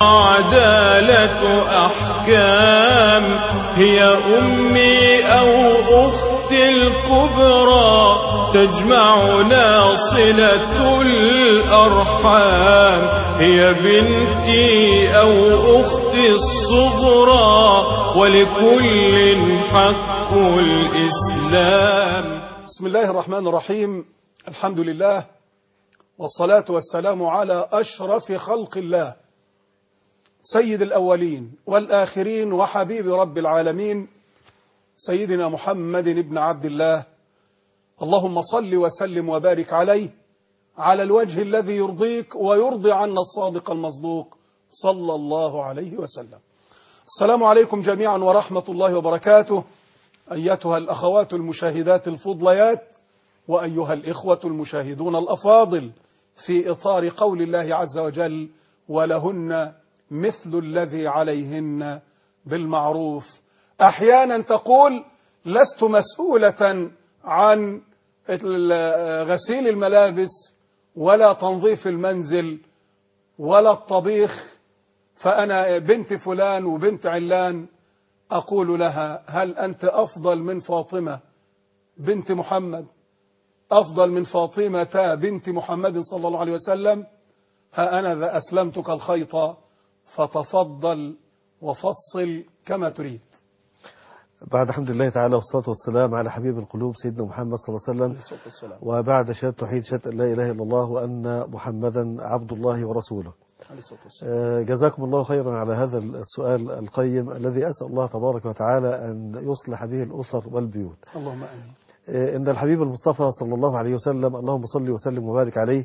عدالة أحكام، هي أمي أو أختي الكبرى، تجمعنا صلة الأرحام، هي بنتي أو أختي الصغرى، ولكل حق الإسلام. بسم الله الرحمن الرحيم. الحمد لله والصلاة والسلام على أشرف خلق الله، سيد الأولين والآخرين وحبيب رب العالمين، سيدنا محمد بن عبد الله. اللهم صل وسلم وبارك عليه على الوجه الذي يرضيك ويرضي عنا الصادق المصدوق صلى الله عليه وسلم. السلام عليكم جميعا ورحمة الله وبركاته، أيتها الأخوات المشاهدات الفضليات، وأيها الإخوة المشاهدون الأفاضل، في إطار قول الله عز وجل: ولهن مثل الذي عليهن بالمعروف. أحيانا تقول: لست مسؤولة عن غسيل الملابس ولا تنظيف المنزل ولا الطبيخ، فأنا بنت فلان وبنت علان. أقول لها: هل أنت أفضل من فاطمة بنت محمد، أفضل من فاطمة بنت محمد صلى الله عليه وسلم؟ ها أنا ذا أسلمتك الخيط، فتفضل وفصل كما تريد. بعد حمد الله تعالى والصلاة والسلام على حبيب القلوب سيدنا محمد صلى الله عليه وسلم، وبعد شهادة توحيد، شهادة لا إله إلا الله وأن محمدا عبد الله ورسوله. جزاكم الله خيرا على هذا السؤال القيم الذي أسأل الله تبارك وتعالى أن يصلح به الأسر والبيوت. اللهم آمين. إن الحبيب المصطفى صلى الله عليه وسلم، اللهم صل وسلم وبارك عليه،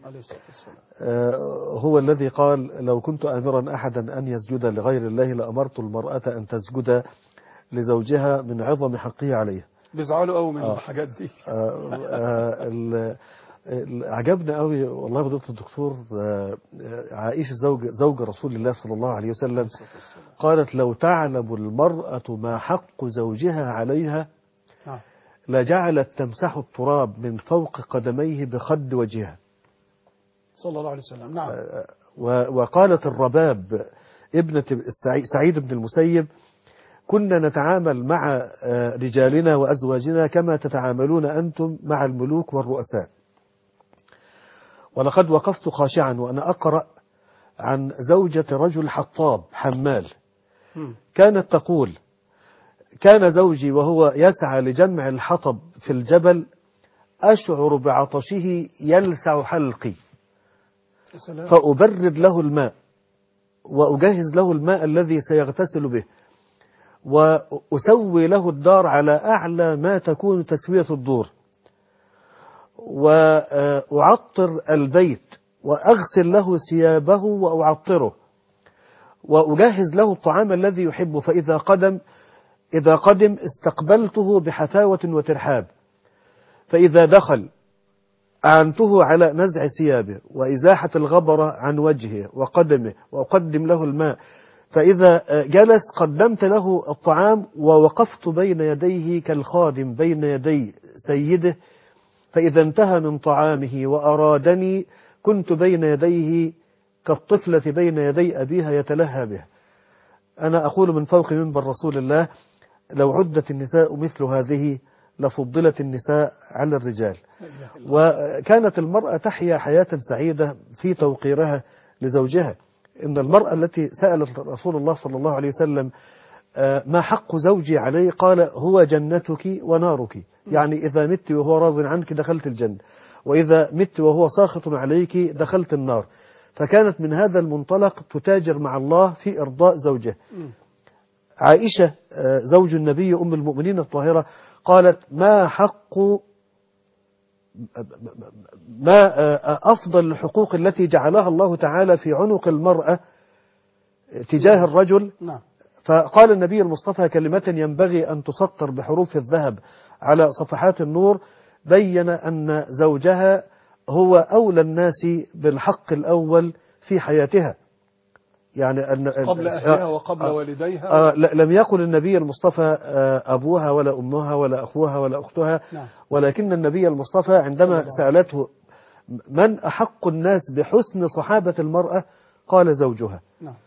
هو الذي قال: لو كنت آمرا أحدا أن يسجد لغير الله لأمرت المرأة أن تسجد لزوجها من عظم حقه عليه. بيزعلوا قوي من الحاجات دي. عجبنا قوي والله فضيلة الدكتور. عائشة زوج رسول الله صلى الله عليه وسلم قالت: لو تعلم المرأة ما حق زوجها عليها لجعلت تمسح التراب من فوق قدميه بخد وجهها صلى الله عليه وسلم. نعم. وقالت الرباب ابنة سعيد بن المسيب: كنا نتعامل مع رجالنا وأزواجنا كما تتعاملون أنتم مع الملوك والرؤساء. ولقد وقفت خاشعا وأنا أقرأ عن زوجة رجل حطاب حمال، كانت تقول: كان زوجي وهو يسعى لجمع الحطب في الجبل أشعر بعطشه يلسع حلقي، فأبرد له الماء وأجهز له الماء الذي سيغتسل به، وأسوي له الدار على أعلى ما تكون تسوية الدور، وأعطر البيت وأغسل له ثيابه وأعطره، وأجهز له الطعام الذي يحبه، إذا قدم استقبلته بحفاوة وترحاب، فإذا دخل أعنته على نزع ثيابه وإزاحة الغبرة عن وجهه وقدمه، وأقدم له الماء، فإذا جلس قدمت له الطعام ووقفت بين يديه كالخادم بين يدي سيده، فإذا انتهى من طعامه وأرادني كنت بين يديه كالطفلة بين يدي أبيها يتلهى به. أنا أقول من فوق منبر رسول الله: لو عدت النساء مثل هذه لفضلت النساء على الرجال. وكانت المرأة تحيا حياة سعيدة في توقيرها لزوجها. إن المرأة التي سألت رسول الله صلى الله عليه وسلم: ما حق زوجي عليه؟ قال: هو جنتك ونارك، يعني إذا مت وهو راض عنك دخلت الجنة، وإذا مت وهو ساخط عليك دخلت النار. فكانت من هذا المنطلق تتاجر مع الله في إرضاء زوجه. عائشة زوج النبي أم المؤمنين الطاهرة قالت: ما أفضل الحقوق التي جعلها الله تعالى في عنق المرأة تجاه الرجل؟ فقال النبي المصطفى كلمة ينبغي أن تسطر بحروف الذهب على صفحات النور، بين أن زوجها هو أولى الناس بالحق الأول في حياتها، يعني أن قبل أهلها وقبل والديها. لم يقل النبي المصطفى أبوها ولا أمها ولا أخوها ولا أختها. ولكن النبي المصطفى عندما سألته من أحق الناس بحسن صحابة المرأة قال: زوجها.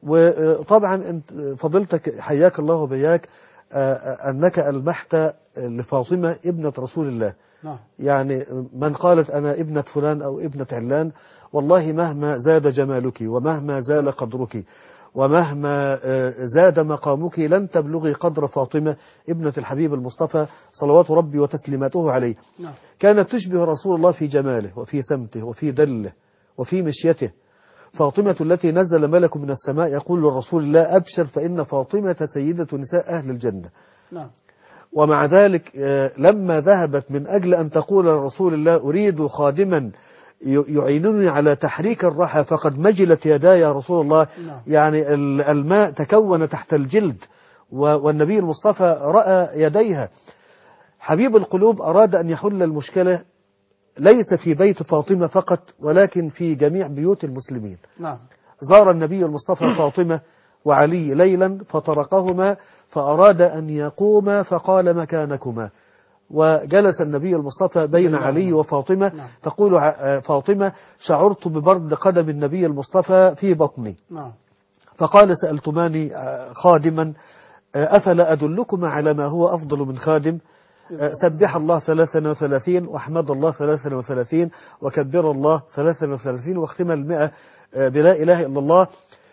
وطبعا فضيلتك حياك الله وبياك أنك ألمحت لفاطمة ابنة رسول الله. نعم. يعني من قالت أنا ابنة فلان أو ابنة علان، والله مهما زاد جمالك ومهما زال قدرك ومهما زاد مقامك لن تبلغي قدر فاطمة ابنة الحبيب المصطفى صلوات ربي وتسليماته عليه. نعم. كانت تشبه رسول الله في جماله وفي سمته وفي دله وفي مشيته. فاطمة التي نزل ملك من السماء يقول لرسول الله أبشر فإن فاطمة سيدة نساء أهل الجنة. نعم. ومع ذلك لما ذهبت من أجل أن تقول لرسول الله أريد خادما يعينني على تحريك الرحى فقد مجلت يداي يا رسول الله. نعم. يعني الماء تكون تحت الجلد والنبي المصطفى رأى يديها. حبيب القلوب أراد أن يحل المشكلة ليس في بيت فاطمة فقط ولكن في جميع بيوت المسلمين. نعم. زار النبي المصطفى فاطمة وعلي ليلا فطرقهما فأراد أن يقوما فقال مكانكما، وجلس النبي المصطفى بين علي وفاطمة. نعم. تقول فاطمة شعرت ببرد قدم النبي المصطفى في بطني. نعم. فقال سألتماني خادما أفلا أدلكما على ما هو أفضل من خادم؟ سبح الله 33 واحمد الله 33 وكبر الله 33 واختم 100 بلا إله إلا الله.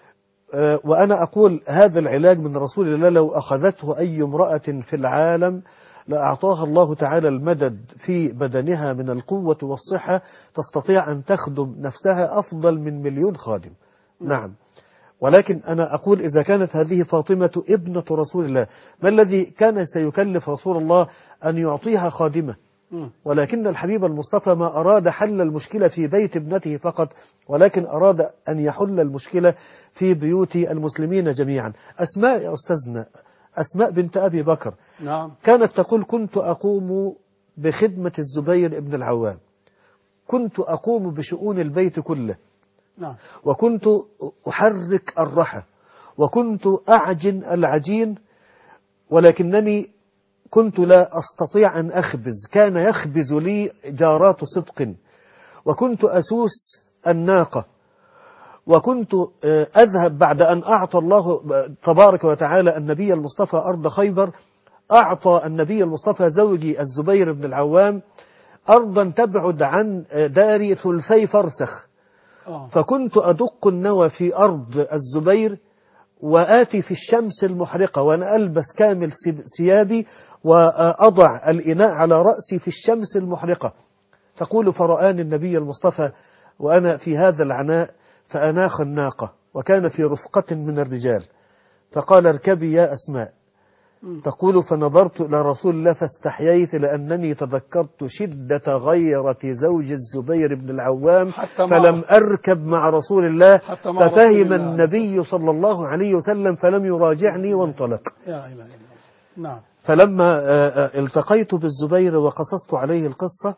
وأنا أقول هذا العلاج من رسول الله لو أخذته أي امرأة في العالم لأعطاها الله تعالى المدد في بدنها من القوة والصحة تستطيع أن تخدم نفسها أفضل من مليون خادم. نعم. ولكن أنا أقول إذا كانت هذه فاطمة ابنة رسول الله ما الذي كان سيكلف رسول الله أن يعطيها خادمة؟ ولكن الحبيب المصطفى ما أراد حل المشكلة في بيت ابنته فقط ولكن أراد أن يحل المشكلة في بيوت المسلمين جميعا. أسماء يا أستاذنا، أسماء بنت أبي بكر. نعم. كانت تقول كنت أقوم بخدمة الزبير ابن العوام، كنت أقوم بشؤون البيت كله. نعم. وكنت أحرك الرحى وكنت أعجن العجين ولكنني كنت لا أستطيع أن أخبز، كان يخبز لي جارات صدق. وكنت أسوس الناقة وكنت أذهب بعد أن أعطى الله تبارك وتعالى النبي المصطفى أرض خيبر. أعطى النبي المصطفى زوجي الزبير بن العوام أرضا تبعد عن داري 3 فرسخ. فكنت أدق النوى في أرض الزبير وآتي في الشمس المحرقة وأنا ألبس كامل ثيابي وأضع الإناء على رأسي في الشمس المحرقة. تقول فرآني النبي المصطفى وأنا في هذا العناء فأناخ الناقة وكان في رفقة من الرجال فقال اركبي يا أسماء. تقول فنظرت إلى رسول الله فاستحييت لأنني تذكرت شدة غيرة زوج الزبير بن العوام فلم أركب مع رسول الله ففهم النبي صلى الله عليه وسلم فلم يراجعني وانطلق. نعم. فلما التقيت بالزبير وقصصت عليه القصة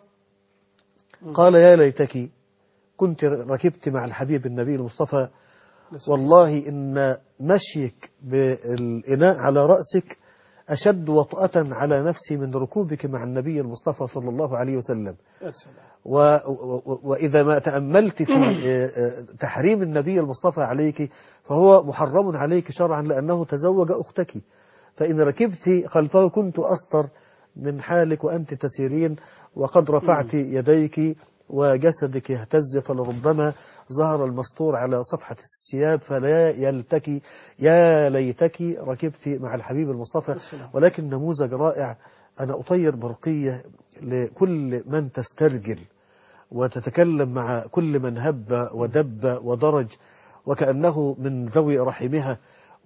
قال يا ليتك كنت ركبت مع الحبيب النبي المصطفى، والله إن مشيك بالإناء على رأسك أشد وطأة على نفسي من ركوبك مع النبي المصطفى صلى الله عليه وسلم. وإذا ما تأملت في تحريم النبي المصطفى عليك فهو محرم عليك شرعا لأنه تزوج أختك، فإن ركبت خلفه كنت أسطر من حالك وأنت تسيرين وقد رفعت يديك وجسدك يهتز فلربما ظهر المستور على صفحة الثياب فلا يلتكي. يا ليتك ركبت مع الحبيب المصطفى. ولكن نموذج رائع. أنا أطير برقية لكل من تسترجل وتتكلم مع كل من هب ودب ودرج وكأنه من ذوي رحمها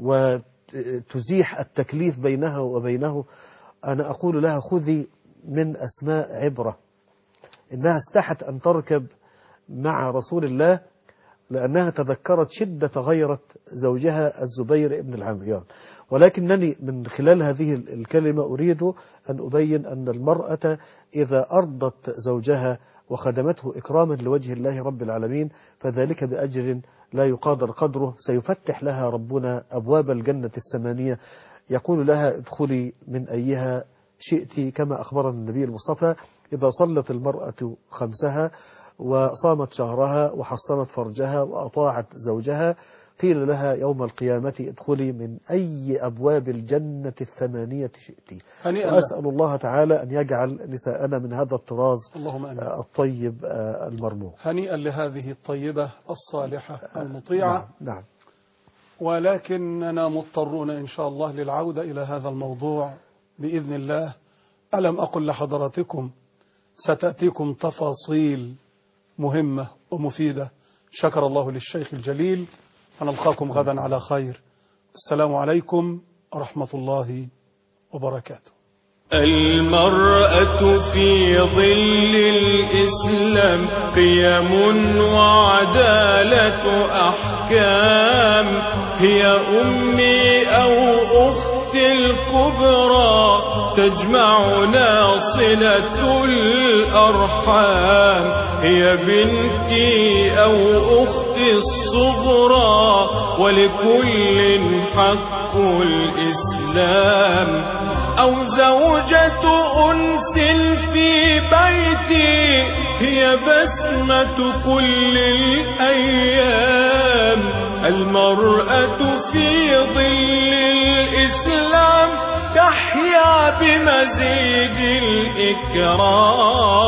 وتزيح التكليف بينها وبينه. أنا أقول لها خذي من أسماء عبرة، إنها استحت أن تركب مع رسول الله لأنها تذكرت شدة غيرة زوجها الزبير بن العوام. ولكنني من خلال هذه الكلمة أريد أن أبين أن المرأة إذا أرضت زوجها وخدمته إكراما لوجه الله رب العالمين فذلك بأجر لا يقادر قدره. سيفتح لها ربنا أبواب الجنة 8 يقول لها ادخلي من أيها شئت كما أخبرنا النبي المصطفى. إذا صلت المرأة 5 وصامت شهرها وحصنت فرجها وأطاعت زوجها قيل لها يوم القيامة ادخلي من أي أبواب الجنة 8 شئت. وأسأل الله تعالى أن يجعل نساءنا من هذا الطراز اللهم آمين. الطيب المرموق. هنيئا لهذه الطيبة الصالحة المطيعة. نعم. ولكننا مضطرون إن شاء الله للعودة إلى هذا الموضوع بإذن الله. ألم أقل لحضراتكم ستأتيكم تفاصيل مهمة ومفيدة. شكر الله للشيخ الجليل، ونلقاكم غدا على خير. السلام عليكم ورحمة الله وبركاته. المرأة في ظل الإسلام قيم وعدالة أحكام، هي أمي أو أختي الكبرى، تجمعنا صلة الأرحام، هي بنتي أو أختي الصغرى، ولكل حق الإسلام. أو زوجة أنس في بيتي، هي بسمة كل الأيام. المرأة في ظل الإسلام تحيا بمزيد الإكرام.